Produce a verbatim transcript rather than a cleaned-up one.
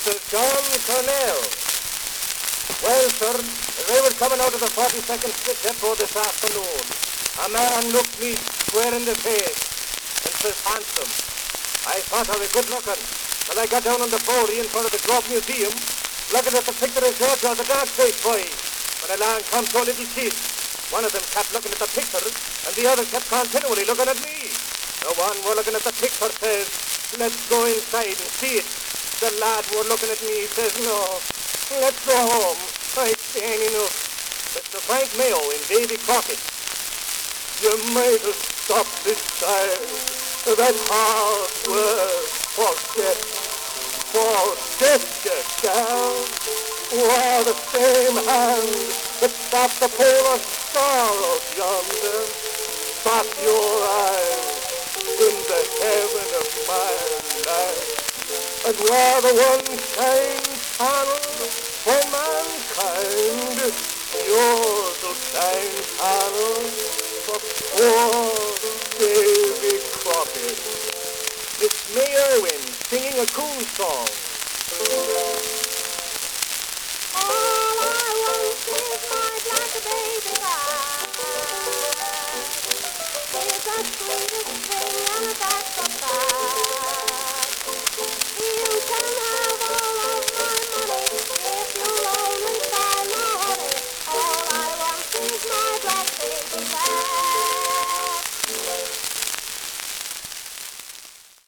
Mister John Cornell. Well, sir, as I was coming out of the forty-second Street depot this afternoon, a man looked me square in the face and says, handsome. I thought I was good looking, and I got down on the boardie in front of the Globe Museum, looking at the picture of George or the dog-faced boy, when along comes two little kids. One of them kept looking at the picture, and the other kept continually looking at me. The one were looking at the picture says, let's go inside and see it. The lad were looking at me says, no, let's go home. I've seen enough. Mister Frank Mayo in Davy Crockett. You might have stopped this child. That hard word, forget. Forget yourself. Were the same hand that stopped the polar star out yonder. Stop your eyes in the heaven of my life. And where the one shine channel for mankind, yours will shine channel for poor Davy Crockett. Miss May Irwin singing a cool song. All I want is